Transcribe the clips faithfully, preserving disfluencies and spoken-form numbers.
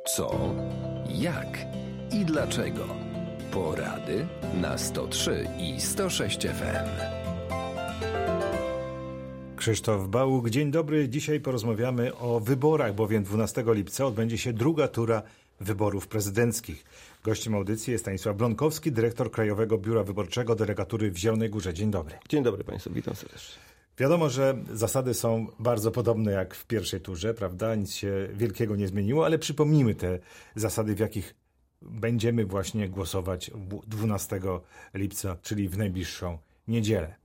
Co, jak i dlaczego. Porady na sto trzy i sto sześć F M. Krzysztof Bałuk, dzień dobry. Dzisiaj porozmawiamy o wyborach, bowiem dwunastego lipca odbędzie się druga tura wyborów prezydenckich. Gościem audycji jest Stanisław Blonkowski, dyrektor Krajowego Biura Wyborczego Delegatury w Zielonej Górze. Dzień dobry. Dzień dobry Państwu, witam serdecznie. Wiadomo, że zasady są bardzo podobne jak w pierwszej turze, prawda? Nic się wielkiego nie zmieniło, ale przypomnijmy te zasady, w jakich będziemy właśnie głosować dwunastego lipca, czyli w najbliższą niedzielę.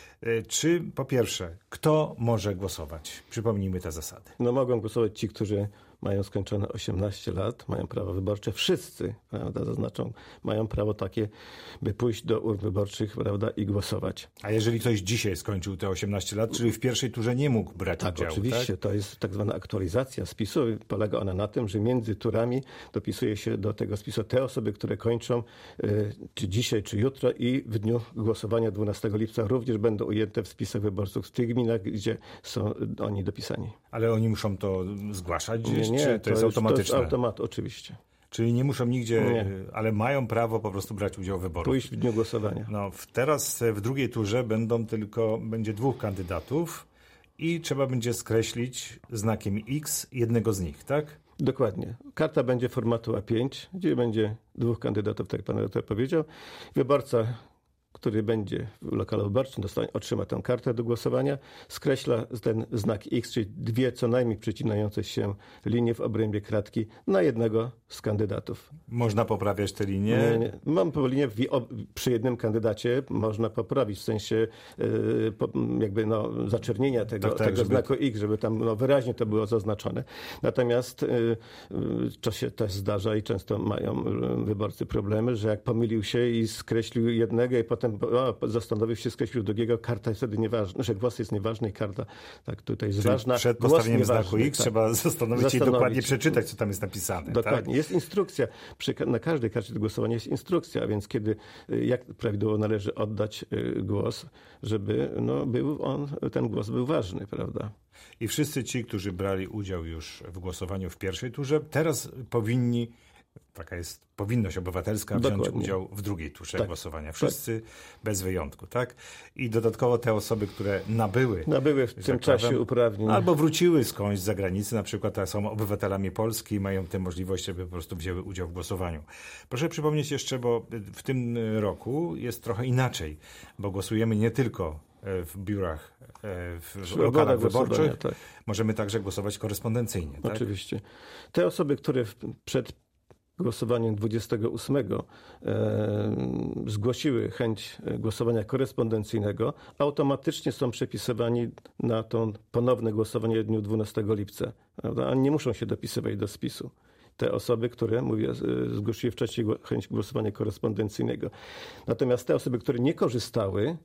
Czy po pierwsze, kto może głosować? Przypomnijmy te zasady. No mogą głosować ci, którzy mają skończone osiemnaście lat, mają prawo wyborcze. Wszyscy, prawda, zaznaczą, mają prawo takie, by pójść do urn wyborczych, prawda, i głosować. A jeżeli ktoś dzisiaj skończył te osiemnaście lat, czyli w pierwszej turze nie mógł brać tak, udziału, oczywiście, tak? To jest tak zwana aktualizacja spisu. Polega ona na tym, że między turami dopisuje się do tego spisu te osoby, które kończą y, czy dzisiaj, czy jutro i w dniu głosowania dwunastego lipca również będą ujęte w spisach wyborców w tych gminach, gdzie są oni dopisani. Ale oni muszą to zgłaszać gdzieś? Nie, nie, czy to, to jest już, automatyczne? To jest automat, oczywiście. Czyli nie muszą nigdzie, Nie. ale mają prawo po prostu brać udział w wyborach. Pójść w dniu głosowania. No, w- teraz w drugiej turze będą tylko, będzie dwóch kandydatów i trzeba będzie skreślić znakiem X jednego z nich, tak? Dokładnie. Karta będzie formatu A pięć, gdzie będzie dwóch kandydatów, tak jak pan redaktor powiedział. Wyborca, który będzie w lokalu wyborczym, dostanie, otrzyma tę kartę do głosowania, skreśla ten znak X, czyli dwie co najmniej przecinające się linie w obrębie kratki na jednego z kandydatów. Można poprawiać te linie. Nie, nie. Mam po linię w, o, przy jednym kandydacie można poprawić, w sensie yy, po, jakby no, zaczernienia tego, Tak, tak, tego żeby- znaku X, żeby tam no, wyraźnie to było zaznaczone. Natomiast yy, yy, to się też zdarza i często mają yy, wyborcy problemy, że jak pomylił się i skreślił jednego i potem o, zastanowił się, skreślił drugiego, karta jest wtedy nieważna, że głos jest nieważny i karta tak tutaj jest Czyli ważna. przed Głos postawieniem nieważny, znaku X tak. trzeba zastanowić się i Zastanowić. dokładnie przeczytać, co tam jest napisane. Dokładnie. Tak? Jest instrukcja. Przy, na każdej karcie do głosowania jest instrukcja, a więc kiedy, y, jak prawidłowo należy oddać y, głos, żeby no, był on, ten głos był ważny, prawda? I wszyscy ci, którzy brali udział już w głosowaniu w pierwszej turze, teraz powinni, taka jest powinność obywatelska, wziąć Dokładnie. udział w drugiej turze Tak. głosowania. Wszyscy bez wyjątku, tak? I dodatkowo te osoby, które nabyły Nabyły w że tym tak czasie powiem, uprawnień. albo wróciły skądś z zagranicy, na przykład a są obywatelami Polski i mają tę możliwość, żeby po prostu wzięły udział w głosowaniu. Proszę przypomnieć jeszcze, bo w tym roku jest trochę inaczej, bo głosujemy nie tylko w biurach, w Swoboda lokalach głosowania, wyborczych, tak. możemy także głosować korespondencyjnie. Tak? Oczywiście. Te osoby, które w, przed głosowaniem dwudziestego ósmego e, zgłosiły chęć głosowania korespondencyjnego, automatycznie są przepisywani na to ponowne głosowanie w dniu dwunastego lipca. Prawda? A nie muszą się dopisywać do spisu. Te osoby, które, mówię, z- zgłosiły wcześniej gło- chęć głosowania korespondencyjnego. Natomiast te osoby, które nie korzystały,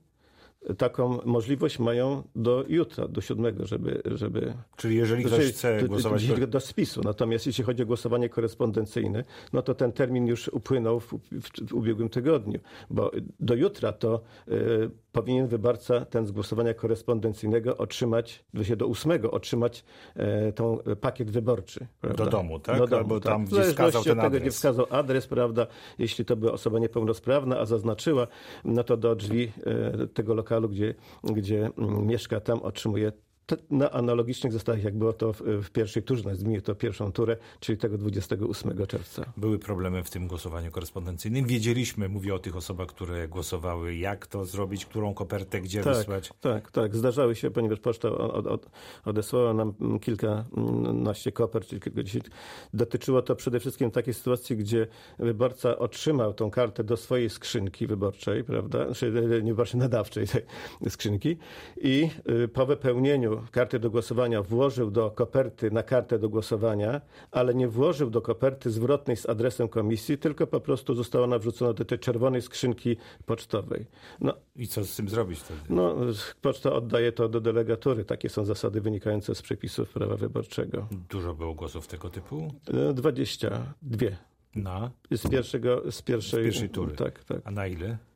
taką możliwość mają do jutra, do siódmego, żeby... żeby Czyli jeżeli ktoś Znaczy, chce do- głosować... do, do spisu. Natomiast jeśli chodzi o głosowanie korespondencyjne, no to ten termin już upłynął w, w, w ubiegłym tygodniu, bo do jutra to y, powinien wyborca ten z głosowania korespondencyjnego otrzymać, się do ósmego otrzymać y, tą pakiet wyborczy. Prawda? Do domu, tak? Do domu, Albo tam, W gdzie wskazał zależności ten od tego, adres. gdzie wskazał adres, prawda? Jeśli to była osoba niepełnosprawna, a zaznaczyła, no to do drzwi y, tego lokalu, gdzie, gdzie mm, mieszka, tam otrzymuje te- na analogicznych zasadach, jak było to w, w pierwszej turze, nazwijmy to pierwszą turę, czyli tego dwudziestego ósmego czerwca. Były problemy w tym głosowaniu korespondencyjnym. Wiedzieliśmy, mówię o tych osobach, które głosowały, jak to zrobić, którą kopertę gdzie Tak, wysłać. tak, tak. Zdarzały się, ponieważ poczta od, od, odesłała nam kilkanaście kopert, czyli kilkadziesiąt. Dotyczyło to przede wszystkim takiej sytuacji, gdzie wyborca otrzymał tą kartę do swojej skrzynki wyborczej, prawda, czy nie wyborczej, nadawczej tej skrzynki i y, po wypełnieniu karty do głosowania włożył do koperty na kartę do głosowania, ale nie włożył do koperty zwrotnej z adresem komisji, tylko po prostu została ona wrzucona do tej czerwonej skrzynki pocztowej. No, I co z tym zrobić wtedy? no, poczta oddaje to do delegatury. Takie są zasady wynikające z przepisów prawa wyborczego. Dużo było głosów tego typu? E, dwadzieścia dwa. Na? Z pierwszego, z pierwszej, Z pierwszej tury. Tak, tak. A na ile?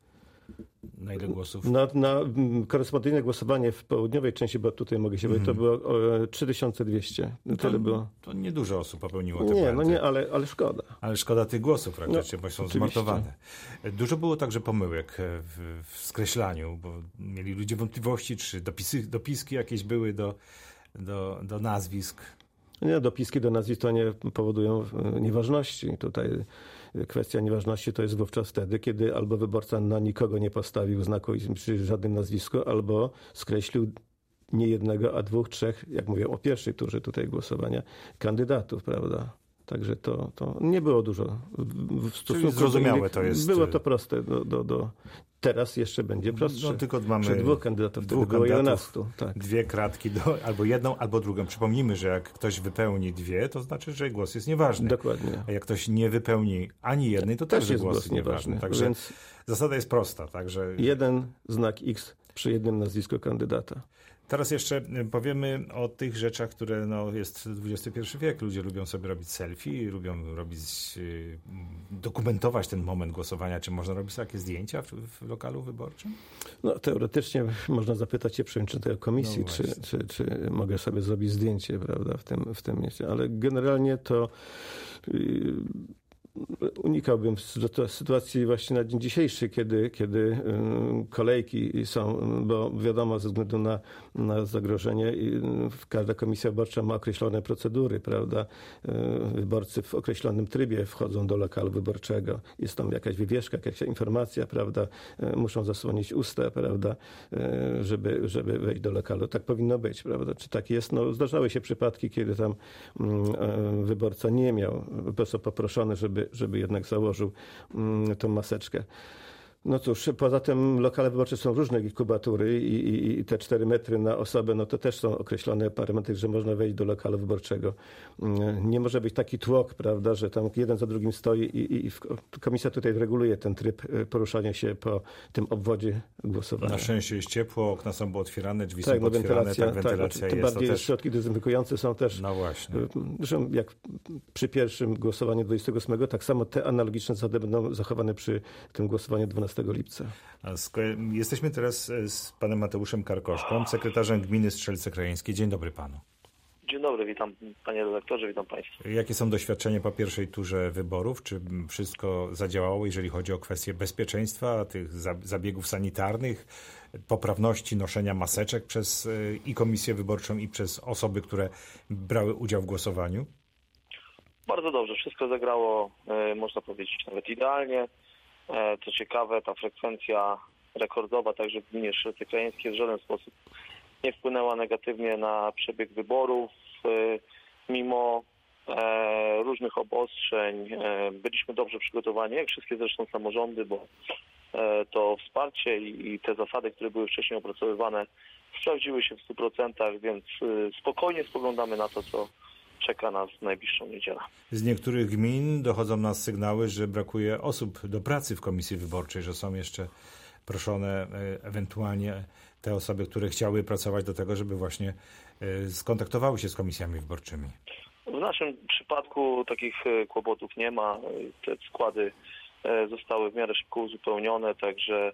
Na ile głosów? Na, na korespondencyjne głosowanie w południowej części, bo tutaj mogę się powiedzieć, to było o, trzy tysiące dwieście. To, Tyle było. To niedużo osób popełniło te Nie, błędy. no nie, ale, ale szkoda. Ale szkoda tych głosów praktycznie, No, bo są oczywiście. zmarnowane. Dużo było także pomyłek w, w skreślaniu, bo mieli ludzie wątpliwości, czy dopisy, dopiski jakieś były do, do, do nazwisk. Nie, dopiski do nazwisk to nie powodują nieważności. Tutaj kwestia nieważności to jest wówczas wtedy, kiedy albo wyborca na nikogo nie postawił znaku przy żadnym nazwisku, albo skreślił nie jednego, a dwóch, trzech, jak mówię o pierwszej turze tutaj głosowania, kandydatów, prawda? Także to, to nie było dużo. W stosunku zrozumiałe do innych, to jest. Było to proste. Do, do, do. Teraz jeszcze będzie prostsze. No, tylko mamy Przy dwóch kandydatów, wtedy dwóch było kandydatów, jedenastu. Tak. Dwie kratki, do, albo jedną, albo drugą. Przypomnijmy, że jak ktoś wypełni dwie, to znaczy, że głos jest nieważny. Dokładnie. A jak ktoś nie wypełni ani jednej, to też, Też że jest głos głos jest nieważny. nieważny. Także Więc zasada jest prosta. Także jeden znak X przy jednym nazwisku kandydata. teraz jeszcze powiemy o tych rzeczach, które no, jest dwudziesty pierwszy wiek. Ludzie lubią sobie robić selfie, lubią robić, y, dokumentować ten moment głosowania. Czy można robić takie zdjęcia w, w lokalu wyborczym? No, teoretycznie można zapytać się przewodniczącego komisji, No czy, właśnie. czy, czy mogę sobie zrobić zdjęcie, prawda, w tym, w tym mieście. Ale generalnie to yy, unikałbym sytu- sytuacji właśnie na dzień dzisiejszy, kiedy, kiedy yy, kolejki są, bo wiadomo, ze względu na, na zagrożenie, yy, każda komisja wyborcza ma określone procedury, prawda. Yy, wyborcy w określonym trybie wchodzą do lokalu wyborczego. Jest tam jakaś wywieszka, jakaś informacja, prawda. Yy, muszą zasłonić usta, prawda, yy, żeby, żeby wejść do lokalu. Tak powinno być, prawda. Czy tak jest? No, zdarzały się przypadki, kiedy tam yy, wyborca nie miał, po prostu poproszony, żeby żeby jednak założył mm, tą maseczkę. No cóż, poza tym lokale wyborcze są różne ich kubatury i, i, i te cztery metry na osobę, no to też są określone parametry, że można wejść do lokalu wyborczego. Nie może być taki tłok, prawda, że tam jeden za drugim stoi i, i komisja tutaj reguluje ten tryb poruszania się po tym obwodzie głosowania. Na szczęście jest ciepło, okna są otwierane, drzwi tak, są no, otwierane, wentylacja, tak, wentylacja tak, tym jest. bardziej To też... środki dezynfekujące są też. No właśnie. Zresztą jak przy pierwszym głosowaniu dwudziestego ósmego, tak samo te analogiczne zasady będą zachowane przy tym głosowaniu dwunastego lipca. Jesteśmy teraz z panem Mateuszem Karkoszką, sekretarzem gminy Strzelce Krajeńskie. Dzień dobry panu. Dzień dobry, witam panie redaktorze, witam państwa. Jakie są doświadczenia po pierwszej turze wyborów? Czy wszystko zadziałało, jeżeli chodzi o kwestie bezpieczeństwa, tych zabiegów sanitarnych, poprawności noszenia maseczek przez i komisję wyborczą, i przez osoby, które brały udział w głosowaniu? Bardzo dobrze, wszystko zagrało, można powiedzieć, nawet idealnie. Co ciekawe, ta frekwencja rekordowa także w gminie Strzelce Krajeńskie w żaden sposób nie wpłynęła negatywnie na przebieg wyborów. Mimo różnych obostrzeń byliśmy dobrze przygotowani, jak wszystkie zresztą samorządy, bo to wsparcie i te zasady, które były wcześniej opracowywane, sprawdziły się w stu procentach, więc spokojnie spoglądamy na to, co czeka nas w najbliższą niedzielę. Z niektórych gmin dochodzą nas sygnały, że brakuje osób do pracy w komisji wyborczej, że są jeszcze proszone ewentualnie te osoby, które chciały pracować, do tego, żeby właśnie skontaktowały się z komisjami wyborczymi. W naszym przypadku takich kłopotów nie ma. Te składy zostały w miarę szybko uzupełnione, także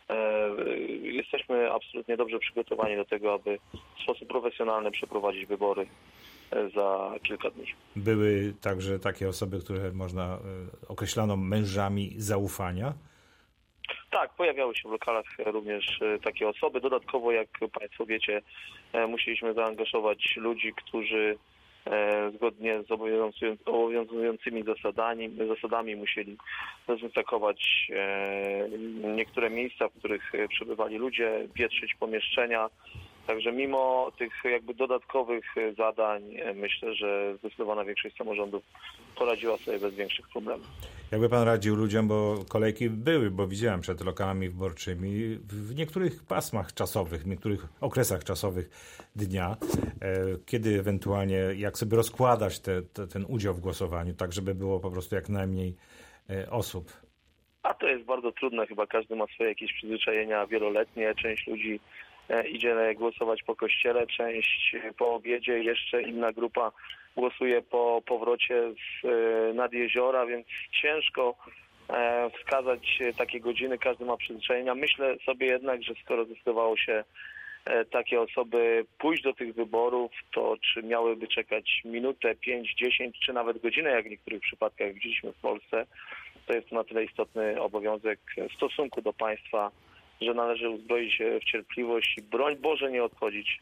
jesteśmy absolutnie dobrze przygotowani do tego, aby w sposób profesjonalny przeprowadzić wybory za kilka dni. Były także takie osoby, które można określano mężami zaufania? Tak, pojawiały się w lokalach również takie osoby. Dodatkowo, jak państwo wiecie, musieliśmy zaangażować ludzi, którzy zgodnie z obowiązującymi zasadami, zasadami musieli dezynfekować niektóre miejsca, w których przebywali ludzie, wietrzyć pomieszczenia. Także mimo tych jakby dodatkowych zadań myślę, że zdecydowana większość samorządów poradziła sobie bez większych problemów. Jakby pan radził ludziom, bo kolejki były, bo widziałem przed lokalami wyborczymi w niektórych pasmach czasowych, w niektórych okresach czasowych dnia, kiedy ewentualnie, jak sobie rozkładać te, te, ten udział w głosowaniu, tak żeby było po prostu jak najmniej osób. A to jest bardzo trudne, chyba każdy ma swoje jakieś przyzwyczajenia wieloletnie, część ludzi idzie głosować po kościele, część po obiedzie, jeszcze inna grupa głosuje po powrocie z nad jeziora, więc ciężko wskazać takie godziny, każdy ma przyzwyczajenia. Myślę sobie jednak, że skoro zdecydowało się takie osoby pójść do tych wyborów, to czy miałyby czekać minutę, pięć, dziesięć, czy nawet godzinę, jak w niektórych przypadkach widzieliśmy w Polsce, to jest to na tyle istotny obowiązek w stosunku do państwa, że należy uzbroić się w cierpliwość i broń Boże nie odchodzić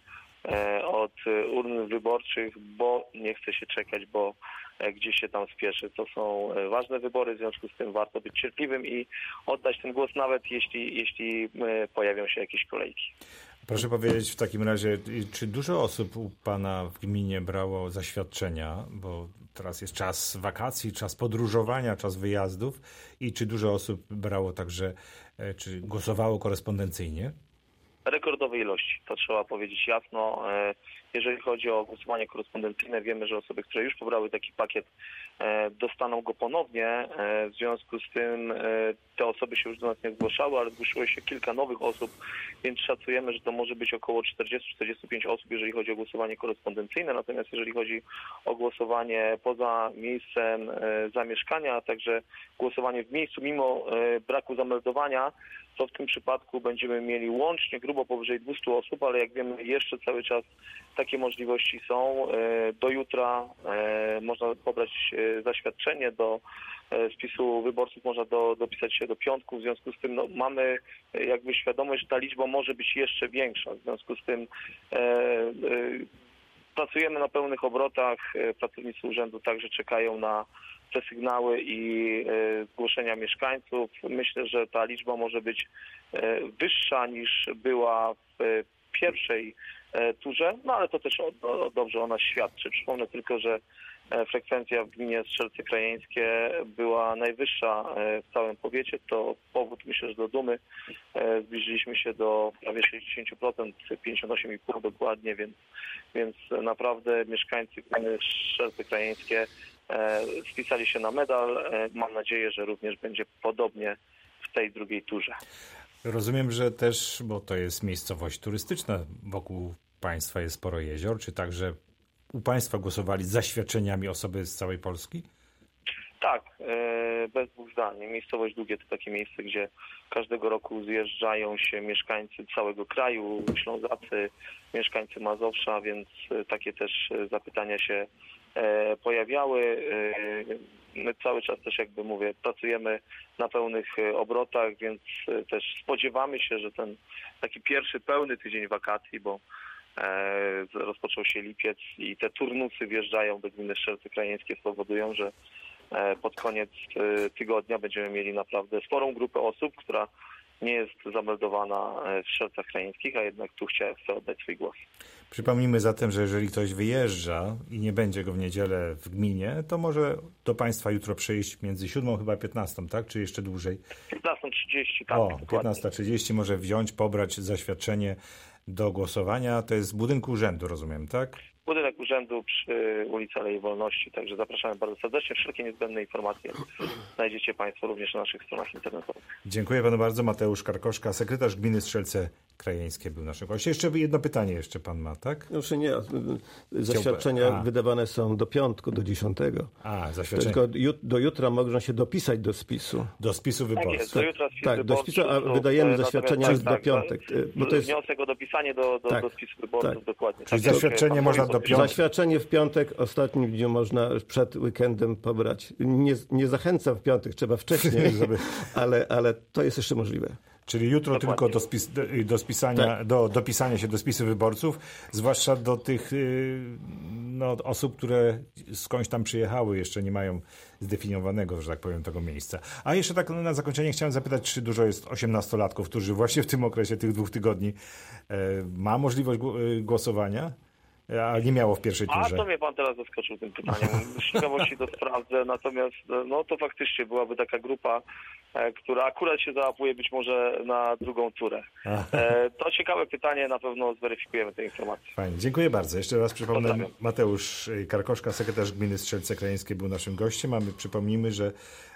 od urn wyborczych, bo nie chce się czekać, bo gdzieś się tam spieszy. To są ważne wybory, w związku z tym warto być cierpliwym i oddać ten głos, nawet jeśli, jeśli pojawią się jakieś kolejki. Proszę powiedzieć w takim razie, czy dużo osób u pana w gminie brało zaświadczenia, bo teraz jest czas wakacji, czas podróżowania, czas wyjazdów i czy dużo osób brało także, czy głosowało korespondencyjnie? Rekordowej ilości, to trzeba powiedzieć jasno. Jeżeli chodzi o głosowanie korespondencyjne, wiemy, że osoby, które już pobrały taki pakiet, dostaną go ponownie. W związku z tym te osoby się już do nas nie zgłaszały, ale zgłosiło się kilka nowych osób, więc szacujemy, że to może być około czterdzieści do czterdziestu pięciu osób, jeżeli chodzi o głosowanie korespondencyjne. Natomiast jeżeli chodzi o głosowanie poza miejscem zamieszkania, a także głosowanie w miejscu mimo braku zameldowania, to w tym przypadku będziemy mieli łącznie grubo powyżej dwustu osób, ale jak wiemy, jeszcze cały czas takie możliwości są. Do jutra można pobrać zaświadczenie, do spisu wyborców można do, dopisać się do piątku, w związku z tym no, mamy jakby świadomość, że ta liczba może być jeszcze większa, w związku z tym e, e, pracujemy na pełnych obrotach, pracownicy urzędu także czekają na te sygnały i e, zgłoszenia mieszkańców. Myślę, że ta liczba może być e, wyższa niż była w e, pierwszej e, turze, no ale to też o, o, dobrze o nas świadczy. Przypomnę tylko, że frekwencja w gminie Strzelce Krajeńskie była najwyższa w całym powiecie. To powód, myślę, że do dumy. Zbliżyliśmy się do prawie sześćdziesiąt procent, pięćdziesiąt osiem i pół procent dokładnie, więc, więc naprawdę mieszkańcy gminy Strzelce Krajeńskie spisali się na medal. Mam nadzieję, że również będzie podobnie w tej drugiej turze. Rozumiem, że też, bo to jest miejscowość turystyczna, wokół państwa jest sporo jezior, czy także u państwa głosowali z zaświadczeniami osoby z całej Polski? Tak, bez dwóch zdań. Miejscowość Długie to takie miejsce, gdzie każdego roku zjeżdżają się mieszkańcy całego kraju, Ślązacy, mieszkańcy Mazowsza, więc takie też zapytania się pojawiały. My cały czas też, jakby mówię, pracujemy na pełnych obrotach, więc też spodziewamy się, że ten taki pierwszy pełny tydzień wakacji, bo rozpoczął się lipiec i te turnusy wjeżdżają do gminy Strzelce Krajeńskie, spowodują, że pod koniec tygodnia będziemy mieli naprawdę sporą grupę osób, która nie jest zameldowana w Strzelcach Krajeńskich, a jednak tu chce, chce oddać swój głos. Przypomnijmy zatem, że jeżeli ktoś wyjeżdża i nie będzie go w niedzielę w gminie, to może do państwa jutro przyjść między siódmą chyba piętnastą, tak? Czy jeszcze dłużej? piętnasta trzydzieści, tak. O, piętnasta trzydzieści może wziąć, pobrać zaświadczenie do głosowania. To jest w budynku urzędu, rozumiem, tak? Budynek urzędu przy ulicy Alei Wolności, także zapraszamy bardzo serdecznie. Wszelkie niezbędne informacje znajdziecie państwo również na naszych stronach internetowych. Dziękuję panu bardzo. Mateusz Karkoszka, sekretarz gminy Strzelce Krajeńskie był naszym gościem. Jeszcze jedno pytanie jeszcze pan ma, tak? Już nie. Zaświadczenia A. wydawane są do piątku, do dziesiątego. A, zaświadczenia. Tylko jut, do jutra można się dopisać do spisu. Do spisu wyborców. Tak, jest, do jutra spis tak, do spisu, a wydajemy zaświadczenia już tak, do piątek. Bo to jest wniosek o dopisanie do, do, tak, do spisu wyborców, tak, dokładnie. Czyli tak, zaświadczenie można do piątku. Zaświadczenie w piątek, ostatnim dniu można przed weekendem pobrać. Nie, nie zachęcam w piątek, trzeba wcześniej, żeby, ale, ale to jest jeszcze możliwe. Czyli jutro dokładnie. Tylko do, spis, do, do spisania, tak. do dopisania się do spisu wyborców, zwłaszcza do tych no, osób, które skądś tam przyjechały, jeszcze nie mają zdefiniowanego, że tak powiem, tego miejsca. A jeszcze tak na zakończenie chciałem zapytać, czy dużo jest osiemnastolatków, którzy właśnie w tym okresie, tych dwóch tygodni ma możliwość głosowania? A nie miało w pierwszej turze. A to mnie pan teraz zaskoczył tym pytaniem. Z ciekawości to sprawdzę, natomiast no to faktycznie byłaby taka grupa, e, która akurat się załapuje być może na drugą turę. E, to ciekawe pytanie, na pewno zweryfikujemy te informacje. Fajnie, dziękuję bardzo. Jeszcze raz przypomnę, Mateusz Karkoszka, sekretarz gminy Strzelce Krajeńskie był naszym gościem, a my przypomnijmy, że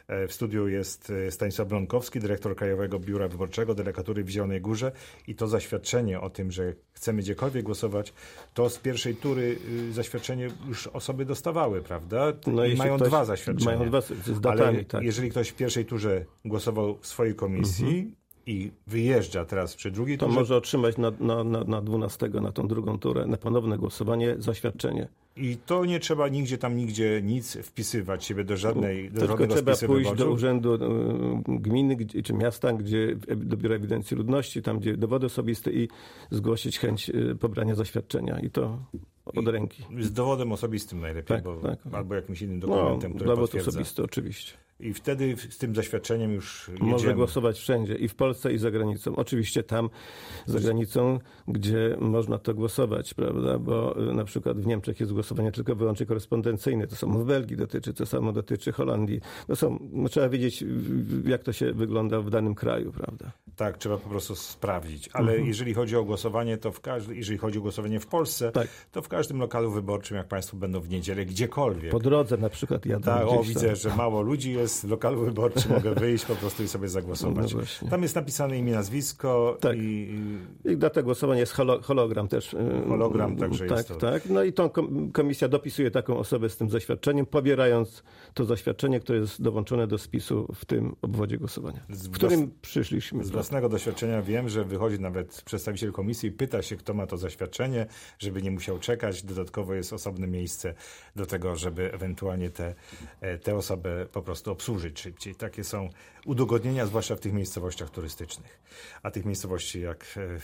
W studiu jest Stanisław Blonkowski, dyrektor Krajowego Biura Wyborczego Delegatury w Zielonej Górze i to zaświadczenie o tym, że chcemy gdziekolwiek głosować, to z pierwszej tury zaświadczenie już osoby dostawały, prawda? No I mają dwa zaświadczenia. Mają dwa z datami, ale tak. jeżeli ktoś w pierwszej turze głosował w swojej komisji, mhm. i wyjeżdża teraz przy drugiej to turze, może otrzymać na, na, na, na dwunastego, na tą drugą turę, na ponowne głosowanie, zaświadczenie. I to nie trzeba nigdzie tam, nigdzie nic wpisywać siebie do żadnej do Tylko trzeba pójść wyborczych. do urzędu y, gminy gdzie, czy miasta, gdzie do Biura Ewidencji Ludności, tam gdzie dowody osobiste i zgłosić chęć y, pobrania zaświadczenia. I to od I ręki. Z dowodem osobistym najlepiej, Tak, bo, tak. albo jakimś innym dokumentem, no, który dowód potwierdza. osobisty oczywiście. I wtedy z tym zaświadczeniem już jedziemy. Może głosować wszędzie, i w Polsce, i za granicą. Oczywiście tam, za granicą, gdzie można to głosować, prawda? Bo y, na przykład w Niemczech jest głosowanie tylko wyłącznie korespondencyjne. To samo w Belgii dotyczy, to samo dotyczy Holandii. No są, no trzeba wiedzieć, jak to się wygląda w danym kraju, prawda? Tak, trzeba po prostu sprawdzić. Ale Mhm. jeżeli chodzi o głosowanie, to w każdym, jeżeli chodzi o głosowanie w Polsce, Tak. to w każdym lokalu wyborczym, jak Państwo będą w niedzielę, gdziekolwiek. Po drodze na przykład jadę Tak, o, gdzieś widzę, tam. że mało ludzi jest w lokalu wyborczym, mogę wyjść po prostu i sobie zagłosować. No właśnie. Tam jest napisane imię, nazwisko Tak. i... I data głosowania jest holo, hologram też. Hologram także tak, jest to. Tak, no i tą kom- komisja dopisuje taką osobę z tym zaświadczeniem, pobierając to zaświadczenie, które jest dołączone do spisu w tym obwodzie głosowania, w którym przyszliśmy. Z własnego doświadczenia wiem, że wychodzi nawet przedstawiciel komisji i pyta się, kto ma to zaświadczenie, żeby nie musiał czekać. Dodatkowo jest osobne miejsce do tego, żeby ewentualnie tę te, te osobę po prostu obsłużyć szybciej. Takie są udogodnienia, zwłaszcza w tych miejscowościach turystycznych. A tych miejscowości jak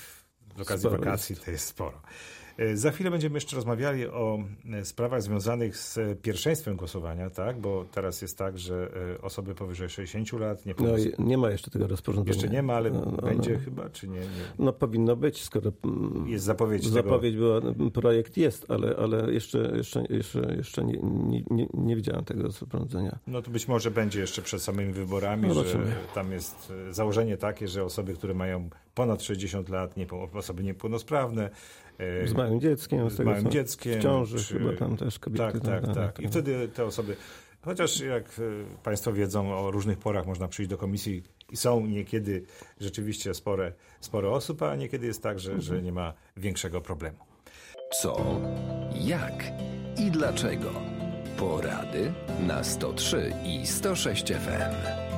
w okazji Sporo wakacji jest. to jest sporo. Za chwilę będziemy jeszcze rozmawiali o sprawach związanych z pierwszeństwem głosowania, tak? Bo teraz jest tak, że osoby powyżej sześćdziesięciu lat nie No powinny... i nie ma jeszcze tego rozporządzenia. Jeszcze nie ma, ale no, no, będzie no. chyba, czy nie? nie? No powinno być, skoro mm, Jest zapowiedź, zapowiedź tego... była, projekt jest, ale, ale jeszcze, jeszcze, jeszcze, jeszcze nie, nie, nie, nie widziałem tego rozporządzenia. No to być może będzie jeszcze przed samymi wyborami, No, że zobaczymy. tam jest założenie takie, że osoby, które mają ponad sześćdziesiąt lat, nie, osoby niepełnosprawne, Z małym dzieckiem, z, z tego, małym co, dzieckiem. w ciąży czy... chyba tam też kobiety. Tak, tak, tak, tak. I wtedy te osoby, chociaż jak Państwo wiedzą, o różnych porach można przyjść do komisji i są niekiedy rzeczywiście spore, spore osób, a niekiedy jest tak, że, że nie ma większego problemu. Co, jak i dlaczego? Porady na sto trzy i sto sześć F M.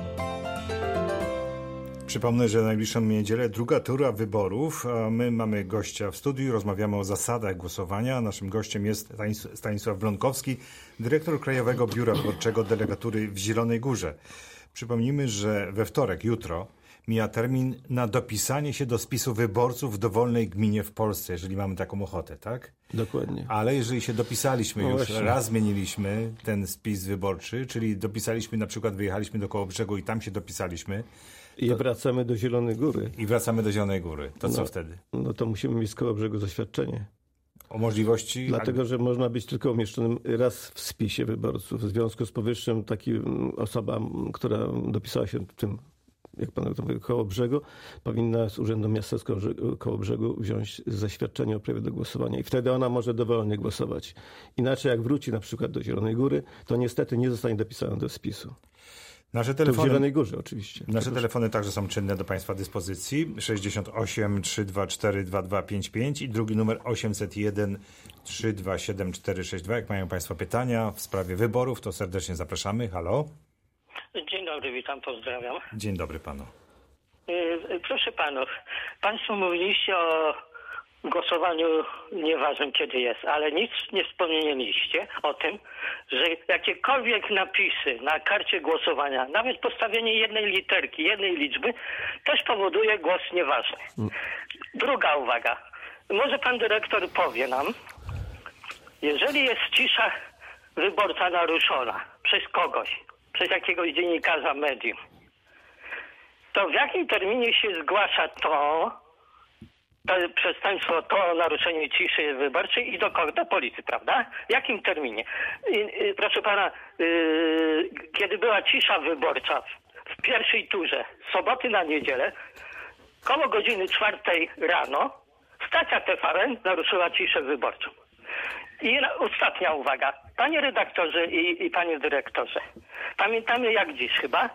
Przypomnę, że najbliższą niedzielę druga tura wyborów. A my mamy gościa w studiu, rozmawiamy o zasadach głosowania. Naszym gościem jest Stanisław Blonkowski, dyrektor Krajowego Biura Wyborczego Delegatury w Zielonej Górze. Przypomnijmy, że we wtorek, jutro, mija termin na dopisanie się do spisu wyborców w dowolnej gminie w Polsce, jeżeli mamy taką ochotę, tak? Dokładnie. Ale jeżeli się dopisaliśmy No już, właśnie. raz zmieniliśmy ten spis wyborczy, czyli dopisaliśmy, na przykład wyjechaliśmy do Kołobrzegu i tam się dopisaliśmy, I wracamy do Zielonej Góry. i wracamy do Zielonej Góry. To co No. wtedy? No to musimy mieć z Kołobrzegu zaświadczenie. O możliwości... Dlatego, że można być tylko umieszczonym raz w spisie wyborców. W związku z powyższym taki mm, osoba, m, która dopisała się w tym, jak pan to mówi, Kołobrzegu, powinna z Urzędu Miasta z Kołobrzegu- Kołobrzegu wziąć zaświadczenie o prawie do głosowania i wtedy ona może dowolnie głosować. Inaczej jak wróci na przykład do Zielonej Góry, to niestety nie zostanie dopisana do spisu. Nasze To w telefony, Zielonej Górze oczywiście. nasze telefony także są czynne do Państwa dyspozycji. sześćdziesiąt osiem, trzysta dwadzieścia cztery, dwa dwa pięć pięć i drugi numer osiemset jeden, trzysta dwadzieścia siedem, cztery sześć dwa. Jak mają Państwo pytania w sprawie wyborów, to serdecznie zapraszamy. Halo? Dzień dobry, witam, pozdrawiam. Dzień dobry Panu. Yy, Proszę panów, państwo mówiliście o głosowaniu, nieważne kiedy jest, ale nic nie wspomnieliście o tym, że jakiekolwiek napisy na karcie głosowania, nawet postawienie jednej literki, jednej liczby, też powoduje głos nieważny. Druga uwaga. Może pan dyrektor powie nam, jeżeli jest cisza wyborcza naruszona przez kogoś, przez jakiegoś dziennikarza medium, to w jakim terminie się zgłasza to, to przestępstwo, to naruszenie ciszy wyborczej i do kogo? Do policji, prawda? W jakim terminie? I, i, proszę pana, yy, kiedy była cisza wyborcza w, w pierwszej turze, z soboty na niedzielę, koło godziny czwartej rano, stacja T V N naruszyła ciszę wyborczą. I na, ostatnia uwaga. Panie redaktorze i, i panie dyrektorze, pamiętamy jak dziś chyba,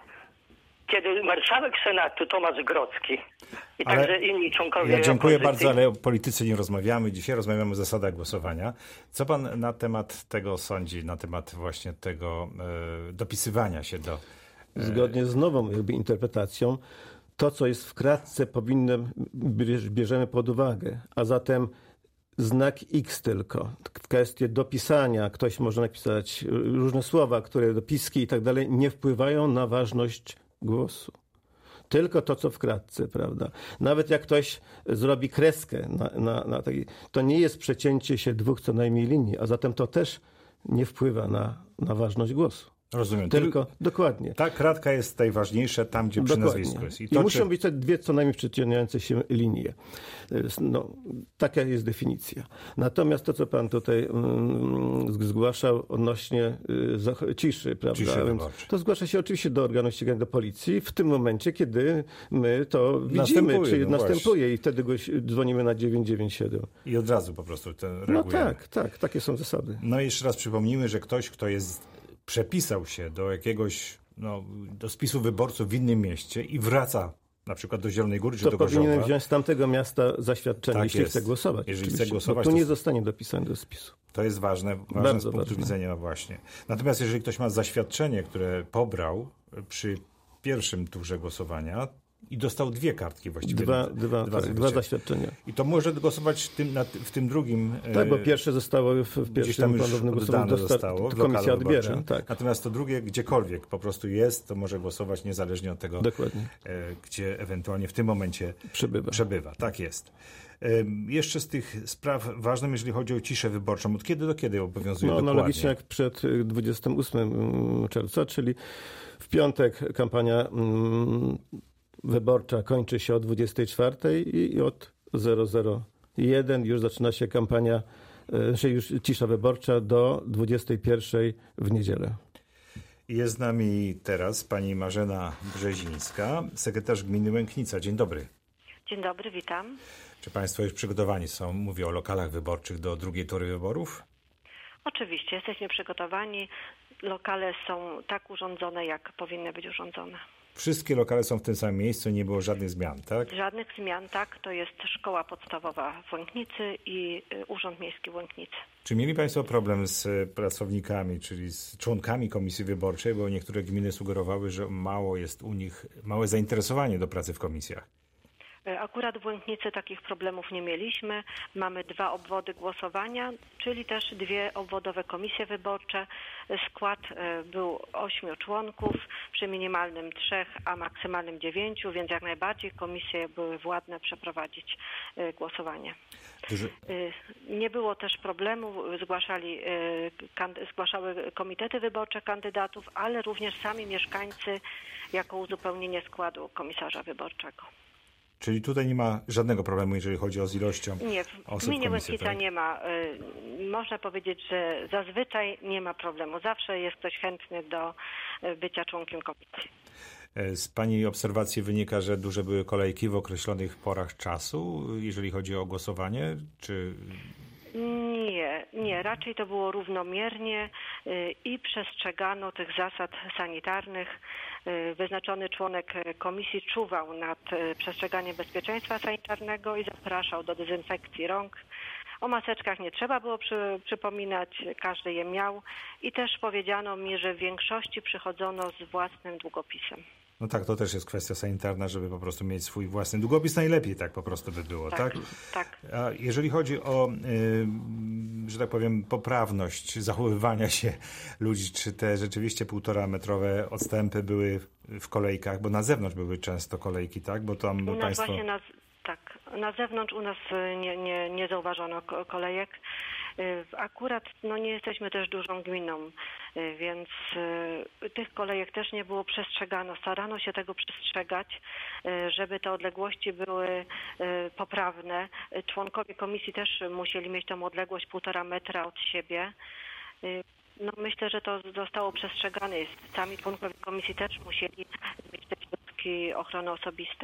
kiedy marszałek Senatu Tomasz Grodzki i Ale także inni członkowie Ja dziękuję opozycji, bardzo, ale o polityce nie rozmawiamy. Dzisiaj rozmawiamy o zasadach głosowania. Co pan na temat tego sądzi, na temat właśnie tego e, dopisywania się do... Zgodnie z nową jakby interpretacją, to co jest w kratce powinno, bierzemy pod uwagę, a zatem znak X tylko. Kwestie dopisania, ktoś może napisać różne słowa, które dopiski i tak dalej nie wpływają na ważność głosu. Tylko to, co w kratce, prawda? Nawet jak ktoś zrobi kreskę, na, na, na tej, to nie jest przecięcie się dwóch co najmniej linii, a zatem to też nie wpływa na, na ważność głosu. Rozumiem. Tylko, dokładnie. Ta kratka jest najważniejsza tam, gdzie przy Dokładnie. nazwisku jest. I, to, muszą czy... być te dwie co najmniej przecinające się linie. No, taka jest definicja. Natomiast to, co pan tutaj mm, zgłaszał odnośnie y, ciszy, prawda? Ciszy Więc to zgłasza się oczywiście do organu ścigania, do policji w tym momencie, kiedy my to widzimy, Następuje, czy no następuje i wtedy go dzwonimy na dziewięć dziewięć siedem. I od razu po prostu to reagujemy. No tak, tak, takie są zasady. No i jeszcze raz przypomnijmy, że ktoś, kto jest przepisał się do jakiegoś, no, do spisu wyborców w innym mieście i wraca na przykład do Zielonej Góry czy To do Gorzowa. powinienem wziąć z tamtego miasta zaświadczenie, Tak jeśli jest. chce głosować. Jeżeli chce oczywiście. głosować, Bo tu to- nie zostanie dopisany do spisu. To jest ważne, ważne Bardzo z punktu ważne. widzenia, no właśnie. Natomiast jeżeli ktoś ma zaświadczenie, które pobrał przy pierwszym turze głosowania i dostał dwie kartki właściwie. Dwa, dwa, dwa, tak, dwa zaświadczenia. I to może głosować w tym, na, w tym drugim. Tak, bo e, pierwsze zostało w, w Gdzieś tam pierwszym już ponownym oddane głosowaniu. zostało w Komisja lokalu odbiera. wyborczym. Tak, Natomiast to drugie, gdziekolwiek po prostu jest, to może głosować niezależnie od tego, dokładnie. e, gdzie ewentualnie w tym momencie Przebywa. przebywa. Tak jest. E, jeszcze z tych spraw ważnym, jeżeli chodzi o ciszę wyborczą, od kiedy do kiedy obowiązuje No, dokładnie? analogicznie jak przed y, dwudziestego ósmego czerwca, czyli w piątek kampania mm, wyborcza kończy się o dwudziestej czwartej i od zero zero jeden już zaczyna się kampania, y, czyli już cisza wyborcza do dwudziestej pierwszej w niedzielę. Jest z nami teraz pani Marzena Brzezińska, sekretarz gminy Łęknica. Dzień dobry. Dzień dobry, witam. Czy państwo już przygotowani są, mówię o lokalach wyborczych, do drugiej tury wyborów? Oczywiście, jesteśmy przygotowani. Lokale są tak urządzone, jak powinny być urządzone. Wszystkie lokale są w tym samym miejscu, nie było żadnych zmian, tak? Żadnych zmian, tak. To jest szkoła podstawowa w Łęknicy i y, Urząd Miejski w Łęknicy. Czy mieli państwo problem z pracownikami, czyli z członkami komisji wyborczej, bo niektóre gminy sugerowały, że mało jest u nich, małe zainteresowanie do pracy w komisjach? Akurat w Łęknicy takich problemów nie mieliśmy. Mamy dwa obwody głosowania, czyli też dwie obwodowe komisje wyborcze. Skład e, był ośmiu członków, przy minimalnym trzech, a maksymalnym dziewięciu, więc jak najbardziej komisje były władne przeprowadzić e, głosowanie. Duży... E, Nie było też problemu, zgłaszali, e, kan- zgłaszały komitety wyborcze kandydatów, ale również sami mieszkańcy jako uzupełnienie składu komisarza wyborczego. Czyli tutaj nie ma żadnego problemu, jeżeli chodzi o z ilością Nie, w osób gminie w komisji, Łęknica tak? nie ma. y, Można powiedzieć, że zazwyczaj nie ma problemu. Zawsze jest ktoś chętny do y, bycia członkiem komisji. Z pani obserwacji wynika, że duże były kolejki w określonych porach czasu, jeżeli chodzi o głosowanie, czy... Nie, nie. Raczej to było równomiernie y, i przestrzegano tych zasad sanitarnych. Y, Wyznaczony członek komisji czuwał nad y, przestrzeganiem bezpieczeństwa sanitarnego i zapraszał do dezynfekcji rąk. O maseczkach nie trzeba było przy, przypominać, każdy je miał i też powiedziano mi, że w większości przychodzono z własnym długopisem. No tak, to też jest kwestia sanitarna, żeby po prostu mieć swój własny długopis, najlepiej tak po prostu by było, tak? Tak, tak. A jeżeli chodzi o, y, że tak powiem, poprawność zachowywania się ludzi, czy te rzeczywiście półtora metrowe odstępy były w kolejkach, bo na zewnątrz były często kolejki, tak? Bo tam U nas państwo... właśnie na, tak, na zewnątrz u nas nie, nie, nie zauważono ko- kolejek. Y, Akurat no, nie jesteśmy też dużą gminą, y, więc y, tych kolejek też nie było przestrzegano. Starano się tego przestrzegać, y, żeby te odległości były y, poprawne. Y, Członkowie komisji też musieli mieć tą odległość półtora metra od siebie. Y, No, myślę, że to zostało przestrzegane. Sami członkowie komisji też musieli mieć te środki ochrony osobistej.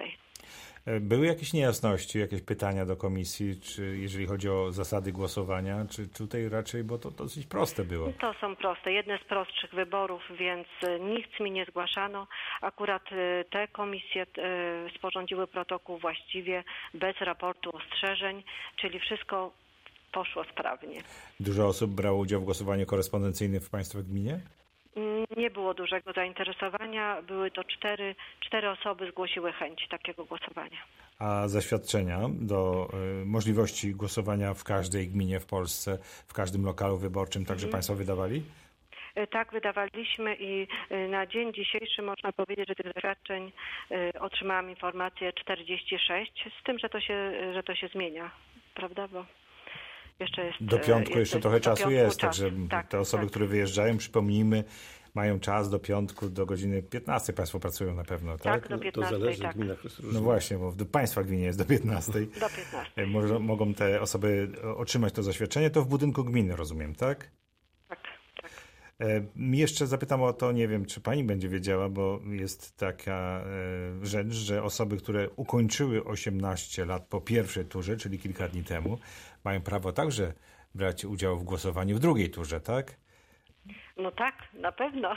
Były jakieś niejasności, jakieś pytania do komisji, czy jeżeli chodzi o zasady głosowania, czy tutaj raczej, bo to dosyć proste było? To są proste, jedne z prostszych wyborów, więc nic mi nie zgłaszano. Akurat te komisje sporządziły protokół właściwie bez raportu ostrzeżeń, czyli wszystko poszło sprawnie. Dużo osób brało udział w głosowaniu korespondencyjnym w państwa gminie? Nie było dużego zainteresowania. Były to cztery, cztery osoby zgłosiły chęć takiego głosowania. A zaświadczenia do y, możliwości głosowania w każdej gminie w Polsce, w każdym lokalu wyborczym także mhm. państwo wydawali? Tak, wydawaliśmy i na dzień dzisiejszy można powiedzieć, że tych zaświadczeń otrzymałam informację czterdzieści sześć, z tym, że to się, że to się zmienia, prawda? Bo jeszcze jest, do piątku jest, jeszcze trochę czasu jest, czas. także tak, te osoby, tak. które wyjeżdżają, przypomnijmy, mają czas do piątku, do godziny piętnastej. Państwo pracują na pewno, tak? Tak, do piętnastej, to zależy, tak. gminach jest różnie. No właśnie, bo do państwa gminie jest do piętnastej. Do piętnastej. Mogą, mogą te osoby otrzymać to zaświadczenie. To w budynku gminy, rozumiem, tak? Tak, tak. E, jeszcze zapytam o to, nie wiem, czy pani będzie wiedziała, bo jest taka e, rzecz, że osoby, które ukończyły osiemnaście lat po pierwszej turze, czyli kilka dni temu, mają prawo także brać udział w głosowaniu w drugiej turze, tak? No tak, na pewno.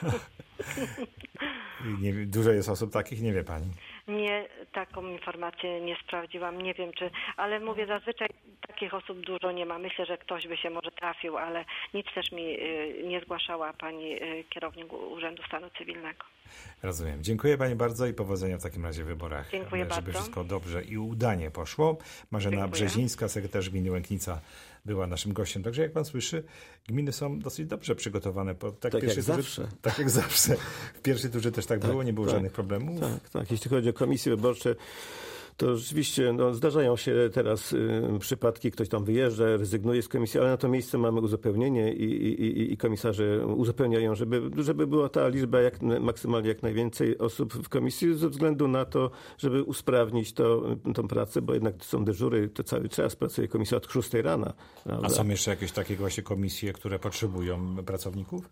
Nie, dużo jest osób takich, nie wie pani? Nie, taką informację nie sprawdziłam, nie wiem czy, ale mówię, zazwyczaj takich osób dużo nie ma. Myślę, że ktoś by się może trafił, ale nic też mi nie zgłaszała pani kierownik Urzędu Stanu Cywilnego. Rozumiem. Dziękuję pani bardzo i powodzenia w takim razie w wyborach. Dziękuję żeby bardzo. wszystko dobrze i udanie poszło. Marzena Dziękuję. Brzezińska, sekretarz gminy Łęknica, była naszym gościem. Także jak pan słyszy, gminy są dosyć dobrze przygotowane. Po, tak tak jak turze, zawsze. Tak jak zawsze. W pierwszej turze też tak, tak było, nie było tak, żadnych problemów. Tak, tak. Jeśli chodzi o komisje wyborcze, to rzeczywiście no, zdarzają się teraz y, przypadki, ktoś tam wyjeżdża, rezygnuje z komisji, ale na to miejsce mamy uzupełnienie i, i, i, i komisarze uzupełniają, żeby, żeby była ta liczba jak, maksymalnie jak najwięcej osób w komisji ze względu na to, żeby usprawnić to, tą pracę, bo jednak są dyżury, to cały czas pracuje komisja od szóstej rana. Prawda? A są jeszcze jakieś takie właśnie komisje, które potrzebują pracowników?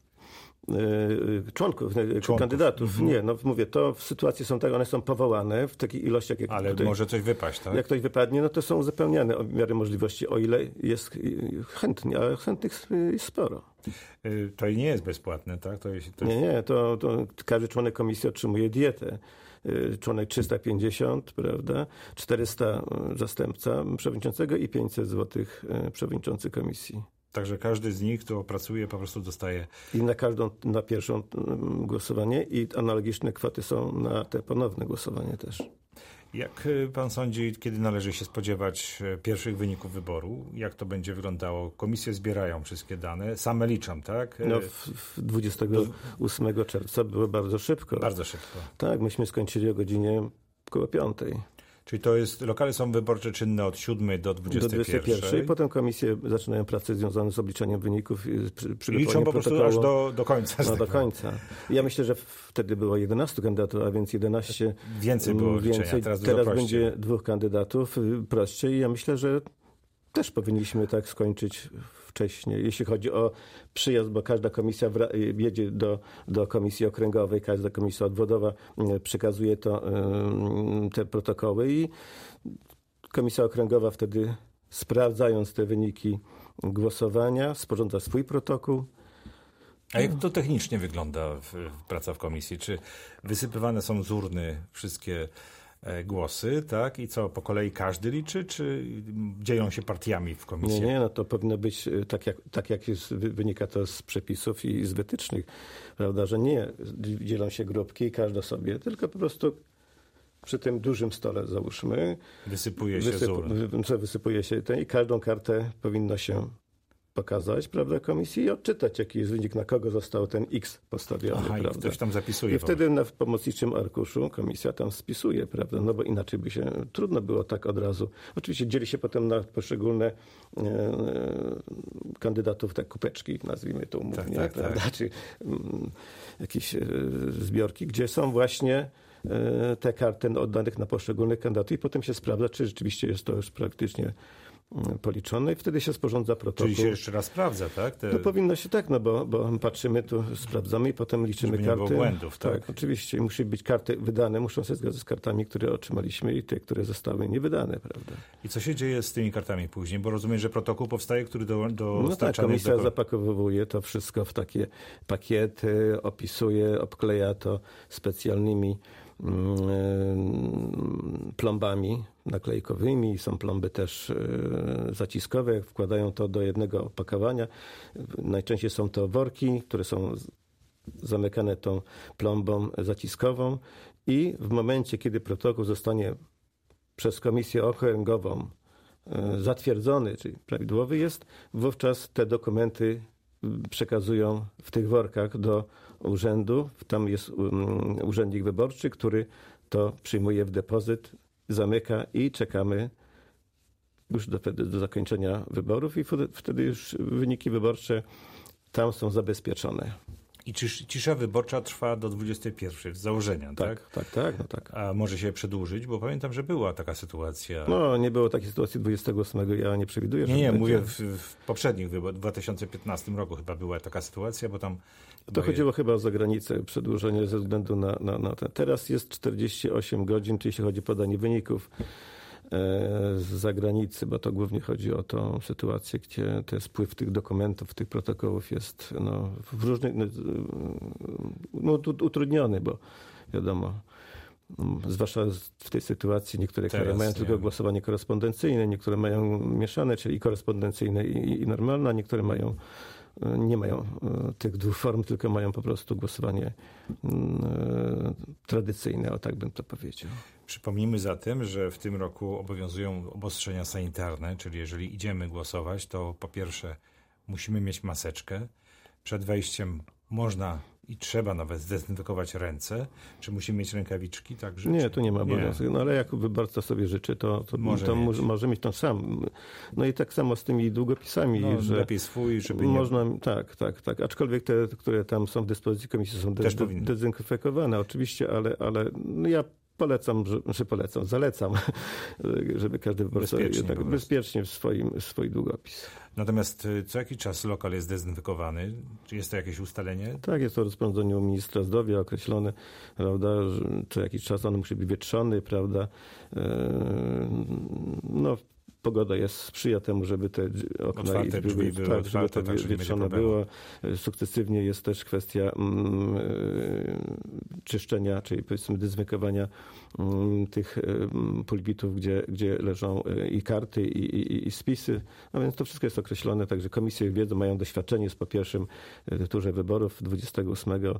Członków, Członków, kandydatów. Mhm. Nie, no mówię, to w sytuacji są tak, one są powołane w takich ilościach, jak Ale tutaj, może coś wypaść, tak? jak ktoś wypadnie, no to są uzupełniane o miarę możliwości, o ile jest chętnie, ale chętnych jest sporo. To nie jest bezpłatne, tak? To jest, to jest... Nie, nie, to, to każdy członek komisji otrzymuje dietę. Członek trzysta pięćdziesiąt, prawda, czterysta zastępca przewodniczącego i pięćset złotych przewodniczący komisji. Także każdy z nich, kto pracuje, po prostu dostaje... I na każdą, na pierwszą głosowanie i analogiczne kwoty są na te ponowne głosowanie też. Jak pan sądzi, kiedy należy się spodziewać pierwszych wyników wyboru? Jak to będzie wyglądało? Komisje zbierają wszystkie dane, same liczą, tak? No w, w dwudziestego ósmego czerwca było bardzo szybko. Bardzo szybko. Tak, myśmy skończyli o godzinie około piątej. Czyli to jest, lokale są wyborcze czynne od siódmej do dwudziestej pierwszej. Do dwudziestej pierwszej. Potem komisje zaczynają pracę związaną z obliczeniem wyników. I liczą po prostu aż do, do końca. No do końca. Ja myślę, że wtedy było jedenastu kandydatów, a więc jedenaście. Więcej było więcej. liczenia, teraz, teraz będzie dwóch kandydatów, prościej. Ja myślę, że też powinniśmy tak skończyć wcześniej, jeśli chodzi o przyjazd, bo każda komisja jedzie do, do komisji okręgowej, każda komisja odwodowa przekazuje to, te protokoły i komisja okręgowa wtedy, sprawdzając te wyniki głosowania, sporządza swój protokół. A jak to technicznie wygląda w, praca w komisji? Czy wysypywane są z urny wszystkie głosy, tak? I co, po kolei każdy liczy, czy dzielą się partiami w komisji? Nie, nie, no to powinno być tak, jak, tak jak jest, wynika to z przepisów i z wytycznych, prawda, że nie dzielą się grupki, każda sobie, tylko po prostu przy tym dużym stole, załóżmy, wysypuje się wysyp, z urn. wysypuje się ten i każdą kartę powinno się pokazać, prawda, komisji i odczytać, jaki jest wynik, na kogo został ten X postawiony. Aha, prawda? I ktoś tam zapisuje. I wtedy na pomocniczym arkuszu komisja tam spisuje, prawda, no bo inaczej by się trudno było tak od razu. Oczywiście dzieli się potem na poszczególne e, kandydatów, tak kupeczki, nazwijmy to umownie, tak, tak, prawda, tak. czy m, jakieś e, zbiorki, gdzie są właśnie e, te karty oddanych na poszczególnych kandydatów i potem się sprawdza, czy rzeczywiście jest to już praktycznie policzone i wtedy się sporządza protokół. Czyli się jeszcze raz sprawdza, tak? Te... No powinno się tak, no bo, bo patrzymy tu, sprawdzamy i potem liczymy Żeby nie karty. było błędów, tak? Tak, oczywiście. Musi być karty wydane, muszą się zgadzać z kartami, które otrzymaliśmy i te, które zostały niewydane, prawda? I co się dzieje z tymi kartami później? Bo rozumiem, że protokół powstaje, który do, do No tak, komisja do... zapakowuje to wszystko w takie pakiety, opisuje, obkleja to specjalnymi plombami naklejkowymi, są plomby też zaciskowe, jak wkładają to do jednego opakowania. Najczęściej są to worki, które są zamykane tą plombą zaciskową i w momencie, kiedy protokół zostanie przez komisję okręgową zatwierdzony, czyli prawidłowy jest, wówczas te dokumenty przekazują w tych workach do urzędu. Tam jest um, urzędnik wyborczy, który to przyjmuje w depozyt, zamyka i czekamy już do, do zakończenia wyborów i wtedy już wyniki wyborcze tam są zabezpieczone. I cisza wyborcza trwa do dwudziestej pierwszej z założenia, tak? Tak, tak, tak, no tak. A może się przedłużyć? Bo pamiętam, że była taka sytuacja. No, nie było takiej sytuacji dwudziestego ósmego, ja nie przewiduję. Nie, nie, będzie... mówię w, w poprzednich wyborach, w dwa tysiące piętnastym roku chyba była taka sytuacja, bo tam... To chodziło je... chyba o zagranicę, przedłużenie ze względu na, na, na ten. Teraz jest czterdzieści osiem godzin, czyli jeśli chodzi o podanie wyników z zagranicy, bo to głównie chodzi o tą sytuację, gdzie ten spływ tych dokumentów, tych protokołów jest no, w różnych, no, utrudniony, bo wiadomo, zwłaszcza w tej sytuacji niektóre Teraz kraje mają nie. tylko głosowanie korespondencyjne, niektóre mają mieszane, czyli korespondencyjne i, i normalne, a niektóre mają nie mają tych dwóch form, tylko mają po prostu głosowanie tradycyjne, o tak bym to powiedział. Przypomnijmy zatem, że w tym roku obowiązują obostrzenia sanitarne, czyli jeżeli idziemy głosować, to po pierwsze musimy mieć maseczkę. Przed wejściem można i trzeba nawet zdezynfekować ręce. Czy musimy mieć rękawiczki? Także, nie, czy... tu nie ma obowiązku. No ale jak wyborca sobie życzy, to, to, może, to mieć. może, może mieć to sam. No i tak samo z tymi długopisami. No, że lepiej swój, żeby nie... można, tak, tak, tak. Aczkolwiek te, które tam są w dyspozycji komisji, są de, de, dezynfekowane oczywiście, ale, ale no ja polecam, że, że polecam, zalecam, żeby każdy wyborca bezpiecznie, tak, bezpiecznie w swoim, swój długopis. Natomiast co jakiś czas lokal jest dezynfekowany? Czy jest to jakieś ustalenie? Tak, jest to w rozporządzeniu ministra zdrowia określone, prawda, że co jakiś czas on musi być wietrzony, prawda. No, pogoda jest, sprzyja temu, żeby te okna otwarte i drzwi były, tak, otwarte, żeby to tak, wietrzone było. Sukcesywnie jest też kwestia mm, czyszczenia, czyli powiedzmy dezynfekowania mm, tych mm, pulpitów, gdzie, gdzie leżą i karty, i, i, i spisy. No więc to wszystko jest określone, także komisje wiedzą, mają doświadczenie z po pierwszym turze wyborów dwudziestego ósmego.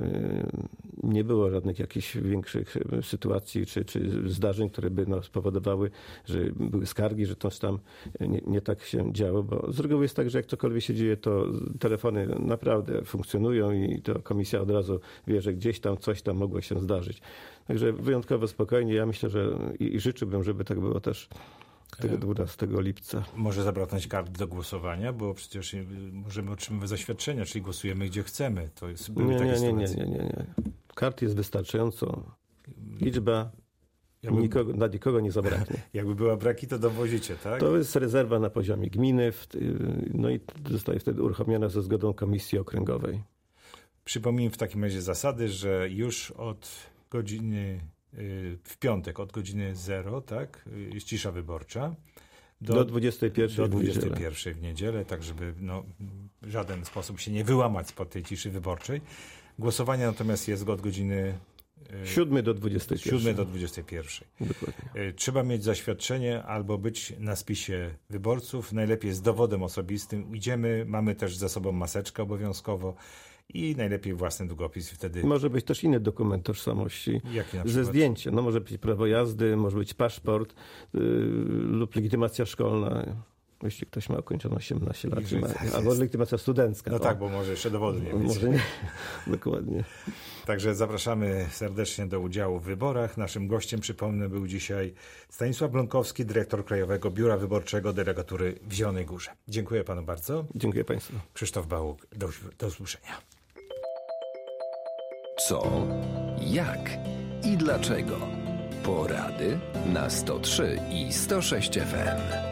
Nie było żadnych jakichś większych sytuacji czy, czy zdarzeń, które by no, spowodowały, że były skargi, że to tam nie, nie tak się działo, bo z reguły jest tak, że jak cokolwiek się dzieje, to telefony naprawdę funkcjonują i to komisja od razu wie, że gdzieś tam coś tam mogło się zdarzyć. Także wyjątkowo spokojnie. Ja myślę, że i, i życzyłbym, żeby tak było też tego dwunastego lipca. Może zabraknąć kart do głosowania, bo przecież możemy otrzymywać zaświadczenia, czyli głosujemy gdzie chcemy. To jest, były nie, takie nie, nie, sytuacje. nie, nie, nie. Kart jest wystarczająco. Liczba Jakby, nikogo, dla nikogo nie zabraknie. Jakby była braki, to dowozicie, tak? To jest rezerwa na poziomie gminy, no i zostaje wtedy uruchomiona ze zgodą komisji okręgowej. Przypomnijmy w takim razie zasady, że już od godziny, w piątek od godziny zero, tak, jest cisza wyborcza. Do, do dwudziestej pierwszej do dwudziestej pierwszej w niedzielę, tak żeby no, w żaden sposób się nie wyłamać spod tej ciszy wyborczej. Głosowanie natomiast jest od godziny siódmej do dwudziestej pierwszej. siódmej do dwudziestej pierwszej. Dokładnie. Trzeba mieć zaświadczenie albo być na spisie wyborców, najlepiej z dowodem osobistym. Idziemy, mamy też ze sobą maseczkę obowiązkowo i najlepiej własny długopis. Wtedy... Może być też inny dokument tożsamości. Jaki na ze przykład? zdjęciem. No może być prawo jazdy, może być paszport yy, lub legitymacja szkolna. Jeśli ktoś ma ukończone osiemnaście lat, ma, albo legitymacja studencka. No o. tak, bo może jeszcze dowodu nie mieć. Może nie. Dokładnie. Także zapraszamy serdecznie do udziału w wyborach. Naszym gościem, przypomnę, był dzisiaj Stanisław Blonkowski, dyrektor Krajowego Biura Wyborczego Delegatury w Zielonej Górze. Dziękuję panu bardzo. Dziękuję państwu. Krzysztof Bałuk, do, do usłyszenia. Co, jak i dlaczego? Porady na sto trzy i sto sześć F M.